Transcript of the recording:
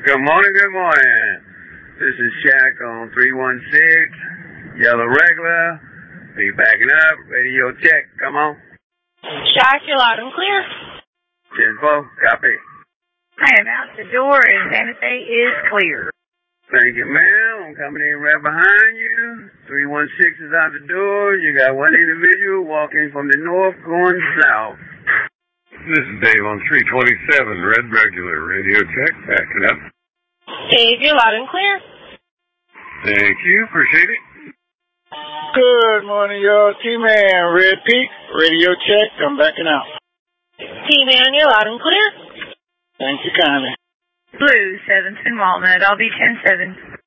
Good morning, good morning. This is Shaq on 316, Yellow Regular. Be backing up, radio check, come on. Shaq, you're loud and clear. 10-4, copy. I am out the door and Santa Fe is clear. Thank you, ma'am. I'm coming in right behind you. 316 is out the door. You got one individual walking from the north going south. This is Dave on 327, Red Regular, radio check, backing up. Dave, you're loud and clear. Thank you, appreciate it. Good morning, y'all. T-Man, Red Peak, radio check, I'm backing out. T-Man, you're loud and clear. Thank you kindly. Blue, 7th and Walnut, I'll be 10-7.